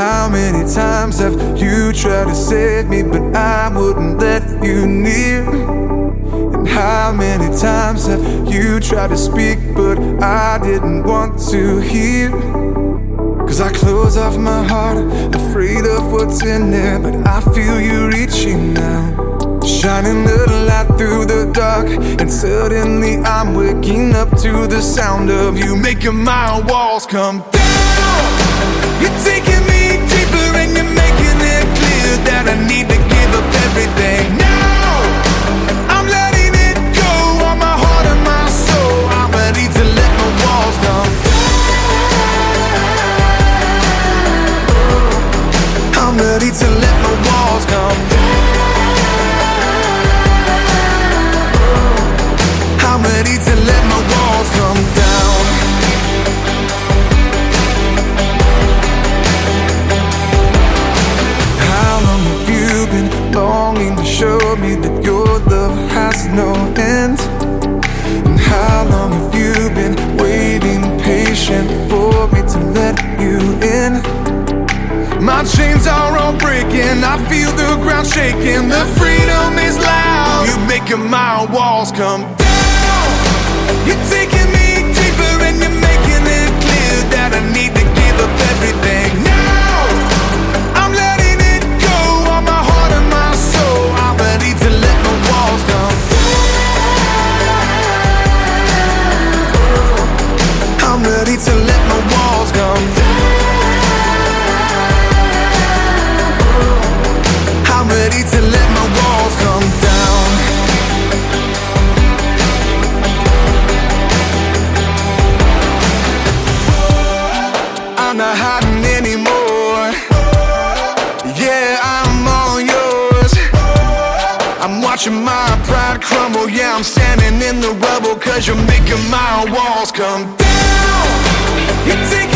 How many times have you tried to save me, but I wouldn't let you near? And how many times have you tried to speak, but I didn't want to hear? Cause I close off my heart, afraid of what's in there, but I feel you reaching now, shining a light through the dark. And suddenly I'm waking up to the sound of you making my walls come down. You're taking me deeper and you're making it clear that I need to give up everything now. I'm letting it go, all my heart and my soul. I'm ready to let my walls come down. I'm ready to let my walls come down. I'm ready to let my walls come down. How long have you been longing to show me that your love has no end? And how long have you been waiting patient for me to let you in? My chains are all breaking, I feel the ground shaking. The freedom is loud, you're making my walls come down. You're taking me deeper and you're making it clear that I need to give up everything now. I'm letting it go, all my heart and my soul. I'm ready to let my walls come down. I'm ready to let my walls come down. I'm ready to let my walls come down. I'm not hiding anymore. Yeah, I'm all yours. I'm watching my pride crumble. Yeah, I'm standing in the rubble, cause you're making my walls come down. You're taking